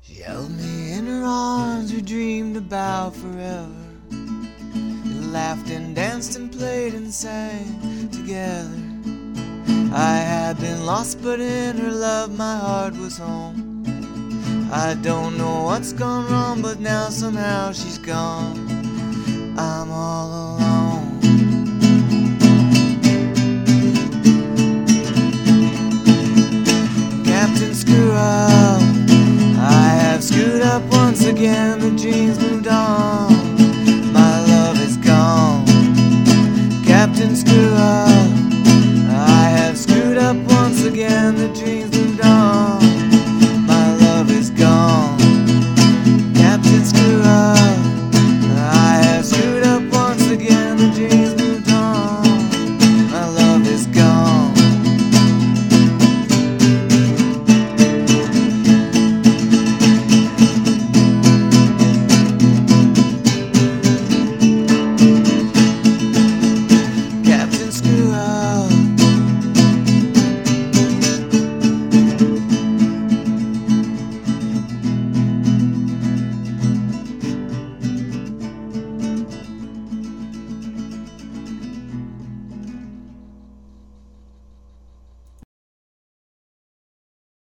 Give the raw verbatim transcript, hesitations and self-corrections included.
She held me in her arms, we dreamed about forever. We laughed and danced and played and sang together. I had been lost, but in her love my heart was home. I don't know what's gone wrong, but now somehow she's gone. I'm all alone. Captain Screw Up, I have screwed up once again.